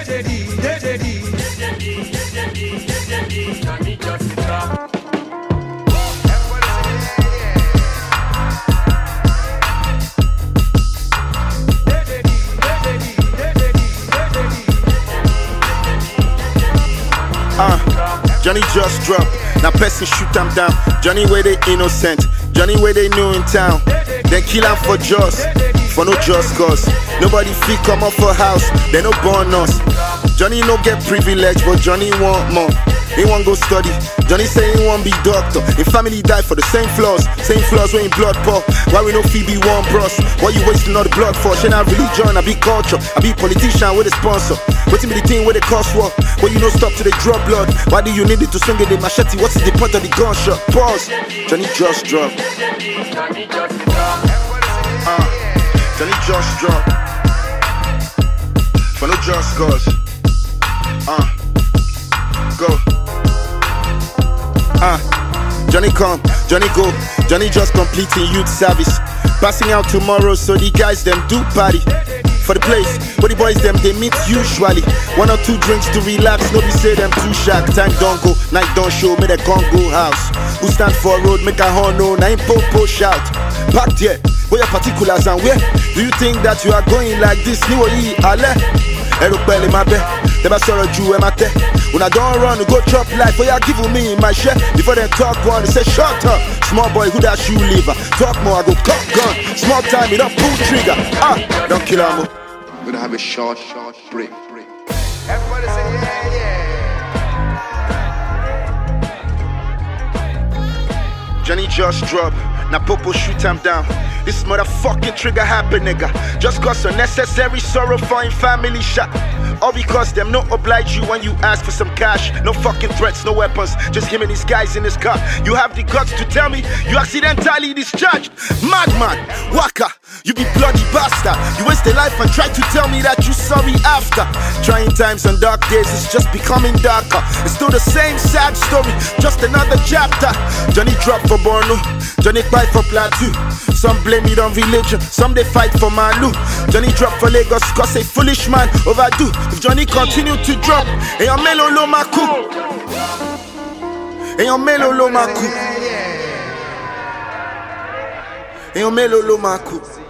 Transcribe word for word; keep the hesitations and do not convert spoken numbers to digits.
Johnny just drop. Uh, Johnny just drop. Now person shoot them down. Johnny where they innocent. Johnny where they new in town. Then kill him for just, for no just cause. Nobody feel come up for house. They no born us. Johnny no get privilege, but Johnny want more. He want go study. Johnny say he want be doctor. His family die for the same flaws. Same flaws when in blood pour. Why we no Phoebe one bros? Why you wasting all the blood for? She not religion, I be culture. I be politician with a sponsor. Waiting me the thing with the cost war. Why you no stop to the drop blood? Why do you need it to swing it the machete? What's the point of the gunshot? Pause. Johnny just drop. Uh, Johnny just drop. For no just cause. Uh, go. Uh, Johnny come, Johnny go, Johnny just completing youth service. Passing out tomorrow, so the guys them do party. For the place, where the boys them they meet usually. One or two drinks to relax, nobody say them too shark. Time don't go, night don't show, make the Congo house. Who stand for a road, make a horn no, nine po-po shout. Packed here, where your particulars and where? Do you think that you are going like this? New Oli, Ale? Erupele my bed, never saw a Jew in my tech. When I don't run, go chop life, for you giving me my share. Before they talk one, they say shut up. Small boy, who that shoe liver? Talk more, I go cock gun. Small time, it don't pull trigger. Ah, don't kill him. We're gonna have a short, short break. break. Everybody say yeah, yeah. Johnny just drop. Now Popo shoot him down. This motherfucking trigger happen, nigga. Just cause unnecessary sorrow for in family shot. All because them no oblige you when you ask for some cash. No fucking threats, no weapons. Just him and his guys in his car. You have the guts to tell me you accidentally discharged. Madman, Waka, you be bloody bastard. You waste a life and try to tell me that you sorry after. Trying times and dark days, it's just becoming darker. It's still the same sad story, just another chapter. Johnny drop for Borno, Johnny fight for Plateau. Some blame it on religion, some they fight for Malu. Johnny drop for Lagos, cause a foolish man overdo. If Johnny continue to drop, and your melo lo maku, and your melo lo maku, and your melo lo maku.